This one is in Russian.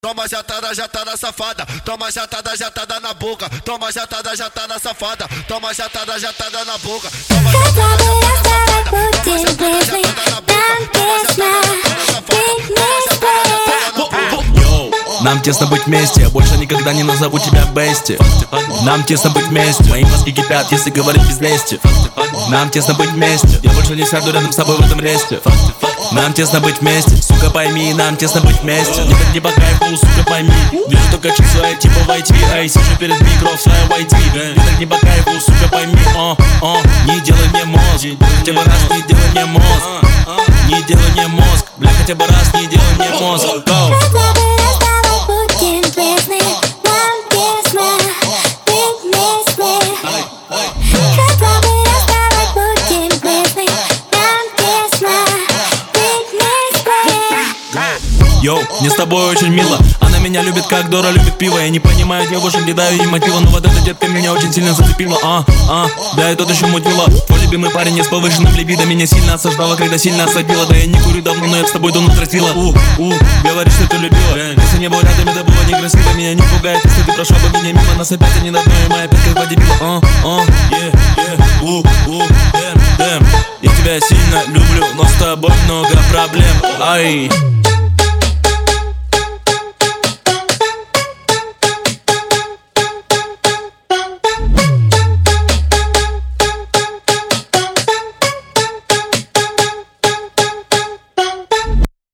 Toma jatada na safada, toma jatada na boca, toma jatada na safada, toma jatada na boca, toma jatada na safada, toma jatada na boca, toma jatada na safada, toma jatada na boca. Нам тесно быть вместе, я больше никогда не назову тебя бести. Нам тесно быть вместе, мои мозги кипят, если говорить без лести. Нам тесно быть вместе, я больше не сяду рядом с тобой в этом ресте. Нам тесно быть вместе, сука пойми, нам тесно быть вместе. Мне так не по кайфу, сука пойми. Вижу только чувства, я типа войти. Эй, сижу перед микро в своей войти. Мне так не по кайфу, сука пойми. Не делай мне мозг, хотя бы раз не делай мне мозг. Не делай мне мозг, бля, хотя бы раз не делай мне мозг. Go. Йоу, мне с тобой очень мило. Она меня любит, как Дора любит пиво. Я не понимаю девушек, не даю им мотива. Но вот эта детка меня очень сильно зацепила. Да, и тот еще мутила. Твой любимый парень не с повышенным либидо. Меня сильно осаждала, когда сильно осадила. Да я не курю давно, но я с тобой давно тратила. Говоришь, что ты любила. Если не был рядом, это было некрасиво. Меня не пугает, если ты прошла бы меня мимо. Нас опять они на дно, и моя опять как подебила. Я тебя сильно люблю, но с тобой много проблем. Ай.